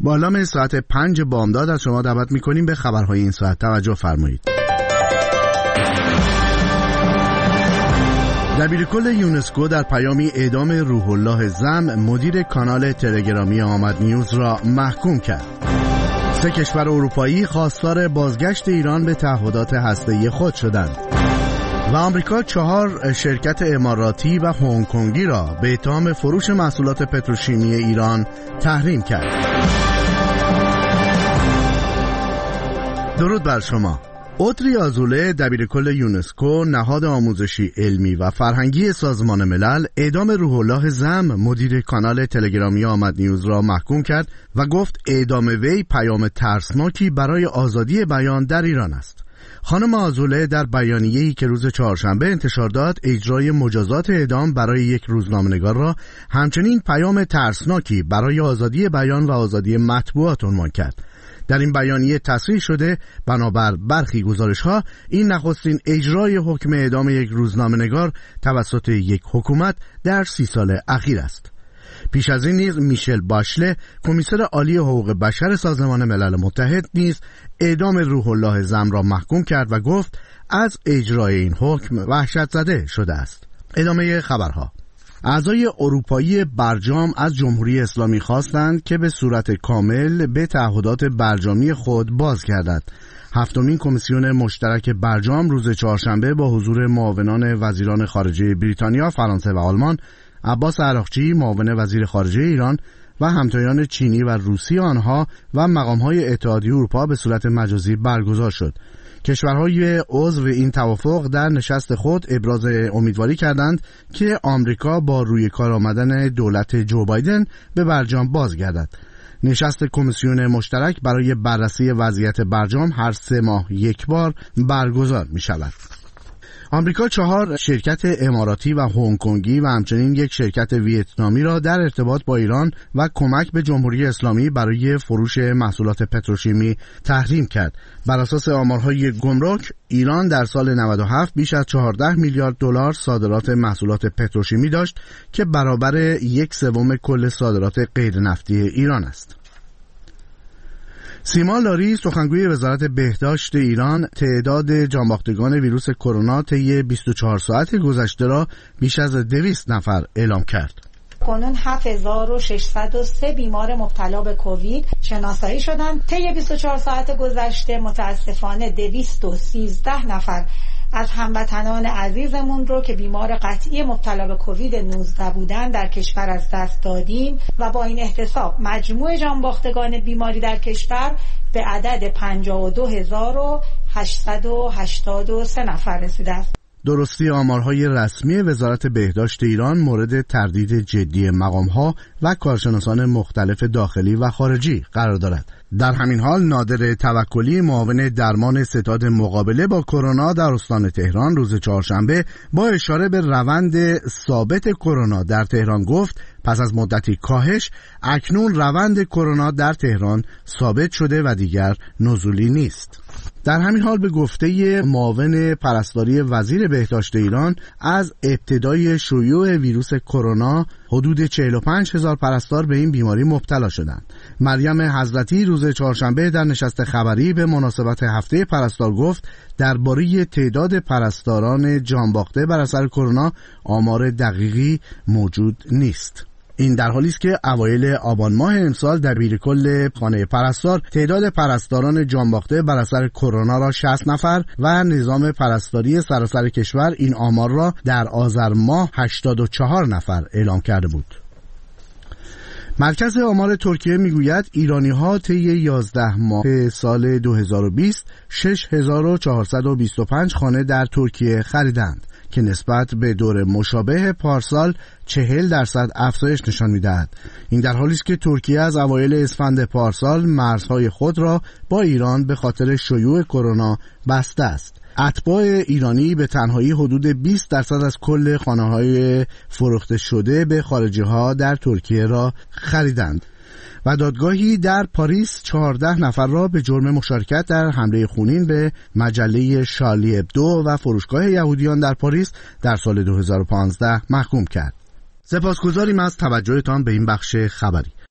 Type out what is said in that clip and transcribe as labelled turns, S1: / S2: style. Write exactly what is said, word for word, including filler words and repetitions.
S1: با اعلام ساعت پنج بامداد از شما دعوت می‌کنیم به خبرهای این ساعت توجه فرمایید. دبیرکل یونسکو در پیامی اعدام روح الله زم مدیر کانال تلگرامی آمد نیوز را محکوم کرد. سه کشور اروپایی خواستار بازگشت ایران به تعهدات هسته‌ای خود شدند. و آمریکا چهار شرکت اماراتی و هنگ کنگی را به اتهام فروش محصولات پتروشیمی ایران تحریم کرد. درود بر شما. اتری آزوله دبیرکل یونسکو نهاد آموزشی علمی و فرهنگی سازمان ملل اعدام روح الله زم مدیر کانال تلگرامی آمد نیوز را محکوم کرد و گفت اعدام وی پیام ترسناکی برای آزادی بیان در ایران است. خانم آزوله در بیانیه‌ای که روز چهارشنبه انتشار داد اجرای مجازات اعدام برای یک روزنامه‌نگار را همچنین پیام ترسناکی برای آزادی بیان و آزادی مطبوعات عنوان کرد. در این بیانیه تصریح شده بنابر برخی گزارش‌ها این نخستین اجرای حکم اعدام یک روزنامه‌نگار توسط یک حکومت در سی سال اخیر است. پیش از این نیز میشل باشله کمیسر عالی حقوق بشر سازمان ملل متحد نیز اعدام روح الله زم را محکوم کرد و گفت از اجرای این حکم وحشت زده شده است. ادامه خبرها. اعضای اروپایی برجام از جمهوری اسلامی خواستند که به صورت کامل به تعهدات برجامی خود بازگردد. هفتمین کمیسیون مشترک برجام روز چهارشنبه با حضور معاونان وزیران خارجه بریتانیا، فرانسه و آلمان، عباس عراقچی معاون وزیر خارجه ایران و همتایان چینی و روسی آنها و مقام‌های اتحادیه اروپا به صورت مجازی برگزار شد. کشورهای عضو این توافق در نشست خود ابراز امیدواری کردند که آمریکا با روی کار آمدن دولت جو بایدن به برجام بازگردد. نشست کمیسیون مشترک برای بررسی وضعیت برجام هر سه ماه یک بار برگزار می شود. آمریکا چهار شرکت اماراتی و هنگ کنگی و همچنین یک شرکت ویتنامی را در ارتباط با ایران و کمک به جمهوری اسلامی برای فروش محصولات پتروشیمی تحریم کرد. بر اساس آمارهای گمرک، ایران در سال نود و هفت بیش از چهارده میلیارد دلار صادرات محصولات پتروشیمی داشت که برابر یک سوم کل صادرات غیر نفتی ایران است. سیما لاری سخنگوی وزارت بهداشت ایران تعداد جانباختگان ویروس کرونا طی بیست و چهار ساعت گذشته را بیش از دویست نفر اعلام کرد.
S2: کنون هفت هزار و ششصد و سه بیمار مبتلا به کووید شناسایی شدند. طی بیست و چهار ساعت گذشته متاسفانه دویست و سیزده نفر از هموطنان عزیزمون رو که بیمار قطعی مبتلا به کووید نوزده بودن در کشور از دست دادیم و با این احتساب مجموع جانباختگان بیماری در کشور به عدد پنجاه و دو هزار و هشتصد و هشتاد و سه نفر رسیده است.
S1: درستی آمارهای رسمی وزارت بهداشت ایران مورد تردید جدی مقام‌ها و کارشناسان مختلف داخلی و خارجی قرار دارد. در همین حال نادر توکلی معاون درمان ستاد مقابله با کرونا در استان تهران روز چهارشنبه با اشاره به روند ثابت کرونا در تهران گفت پس از مدتی کاهش اکنون روند کرونا در تهران ثابت شده و دیگر نزولی نیست. در همین حال به گفته معاون پرستاری وزیر بهداشت ایران از ابتدای شیوع ویروس کرونا حدود چهل و پنج هزار پرستار به این بیماری مبتلا شدند. مریم حضرتی روز چهارشنبه در نشست خبری به مناسبت هفته پرستار گفت درباره تعداد پرستاران جانباخته بر اثر کرونا آمار دقیقی موجود نیست. این در حالی است که اوایل آبان ماه امسال دبیرکل خانه پرستار تعداد پرستاران جانباخته بر اثر کرونا را شصت نفر و نظام پرستاری سراسر کشور این آمار را در آذر ماه هشتاد و چهار نفر اعلام کرده بود. مرکز آمار ترکیه میگوید ایرانی‌ها طی یازده ماه سال دو هزار و بیست شش هزار و چهارصد و بیست و پنج خانه در ترکیه خریدند که نسبت به دور مشابه پارسال چهل درصد افزایش نشان می‌دهد. این در حالی است که ترکیه از اوایل اسفند پارسال مرزهای خود را با ایران به خاطر شیوع کرونا بسته است. اتباع ایرانی به تنهایی حدود بیست درصد از کل خانه‌های فروخته شده به خارجی‌ها در ترکیه را خریدند. و دادگاهی در پاریس چهارده نفر را به جرم مشارکت در حمله خونین به مجله شارلی ابدو و فروشگاه یهودیان در پاریس در سال دو هزار و پانزده محکوم کرد. سپاسگزاریم از توجهتان به این بخش خبری.